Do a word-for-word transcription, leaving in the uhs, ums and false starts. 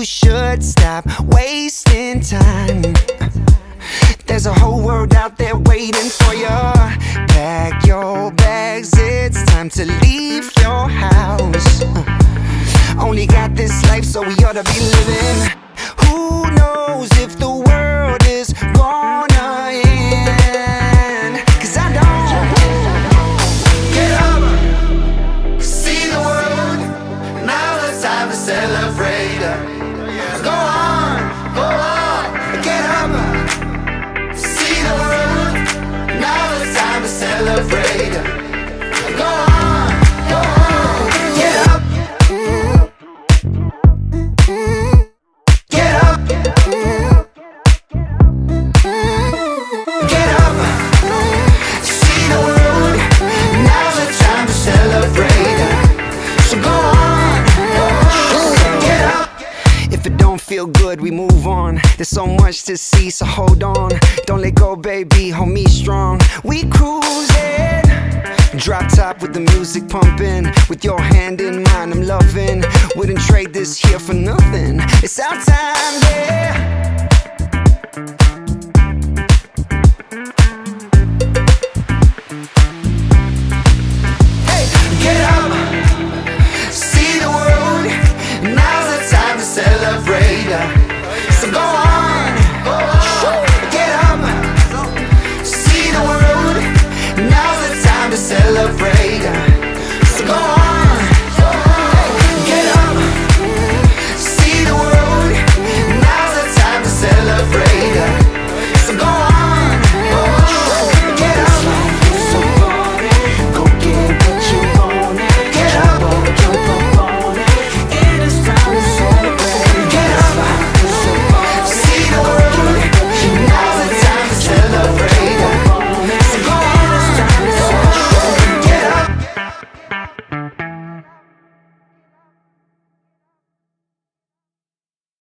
should stop wasting time. There's a whole world out there waiting for you. Pack your bags, it's time to leave your house. Only got this life, so we ought to be living. Who knows if the world is gonna end? Cause I don't. Get up, see the world. Now it's time to celebrate. Go on, go on, get up, see the world. Now it's time to celebrate. Go on, go on, get up. Get up, get up, see the world. Now's the time to celebrate. So go on, get up. If it don't feel good, we move on. There's so much to see, so hold on. Don't let go, baby, hold me strong. We cruising, drop top with the music pumping. With your hand in mine, I'm loving. Wouldn't trade this here for nothing. It's our time, yeah.